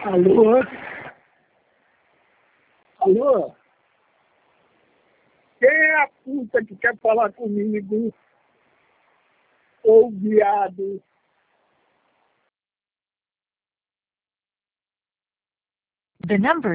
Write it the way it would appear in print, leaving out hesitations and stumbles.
Alô? Alô? Quem é a puta que quer falar comigo? Ô viado. The number